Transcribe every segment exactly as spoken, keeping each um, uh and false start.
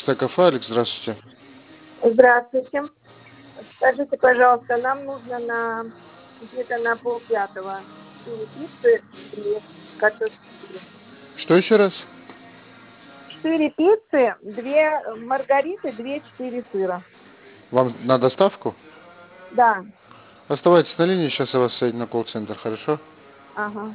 Ацтекафе, Алекс, здравствуйте. Здравствуйте. Скажите, пожалуйста, нам нужно на где-то на полпятого четыре пиццы и картофель фри. Что еще раз? Четыре пиццы, две маргариты, две четыре сыра. Вам на доставку? Да. Оставайтесь на линии, сейчас я вас соединю на колл-центр, хорошо? Ага.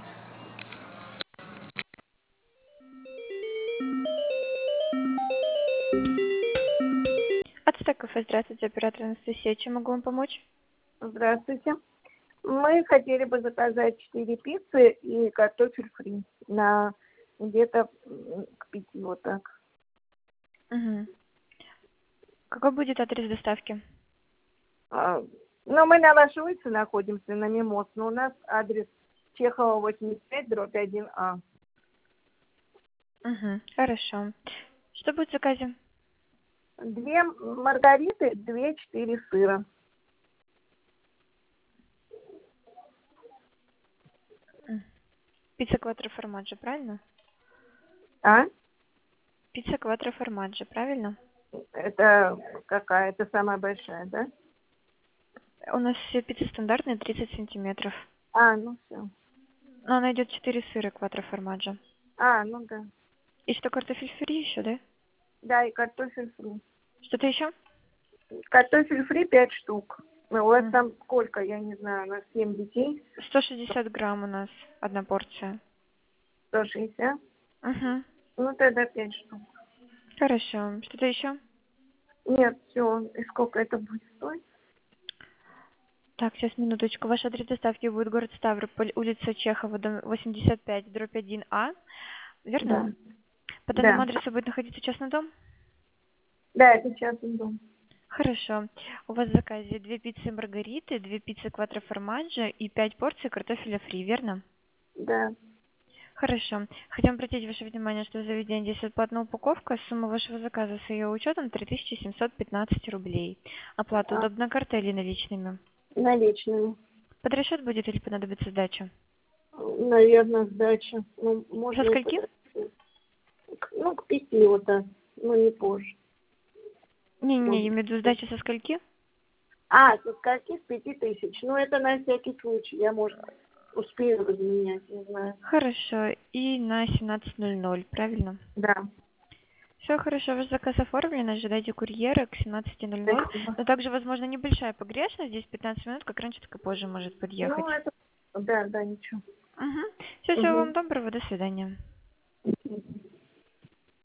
Ацтекафе, здравствуйте, оператор Анастасия. Чем могу вам помочь? Здравствуйте. Мы хотели бы заказать четыре пиццы и картофель фри на где-то м, к пяти, вот так. Угу. Какой будет адрес доставки? А, Ну, мы на вашей улице находимся, на Мимоз, но у нас адрес Чехова восемьдесят пять, дробь один А. Угу. Хорошо. Что будет в заказе? Две маргариты, две четыре сыра. М. Пицца кватро формаджо, правильно? А? Пицца кватро формаджо, правильно? Это какая? Это самая большая, да? У нас все пиццы стандартные, тридцать сантиметров. А, ну все. Но она идет четыре сыра кватро формаджо. А, ну да. И что, картофель фри еще, да? Да, и картофель фри. Что-то еще? Картофель фри пять штук. Ну, у вас М. там сколько, я не знаю, у нас семь детей, сто шестьдесят грамм у нас одна порция. сто шестьдесят. Угу. Ну, тогда пять штук. Хорошо. Что-то еще? Нет, все. И сколько это будет стоить? Так, сейчас минуточку. Ваш адрес доставки будет город Ставрополь, улица Чехова, дом восемьдесят пять, дробь один А. Да. Верно? По данному Да. адресу будет находиться частный дом? Да, это частный дом. Хорошо. У вас в заказе две пиццы маргариты, две пиццы кватро формаджо и пять порций картофеля фри, верно? Да. Хорошо. Хотим обратить ваше внимание, что в заведении здесь платная упаковка. Сумма вашего заказа с ее учетом три тысячи семьсот пятнадцать рублей. Оплата А, удобна картой или наличными? наличными. Под расчет будет или понадобится сдача? Наверное, сдача. Ну, Со можно и скольки? подождать. К- Ну, к пяти вот так. Ну, не позже. Не-не, я Может. имею в виду сдача со скольки? А, со скольки? С пяти тысяч. Ну, это на всякий случай. Я, может, успею разменять, не знаю. Хорошо. И на семнадцать ноль ноль, правильно? Да. Все хорошо, ваш заказ оформлен, ожидайте курьера к семнадцати ноль ноль. Спасибо. Но также, возможно, небольшая погрешность, здесь пятнадцать минут, как раньше, так и позже может подъехать. Ну, это... Да, да, ничего. Угу. Все, всего вам Угу. доброго, до свидания.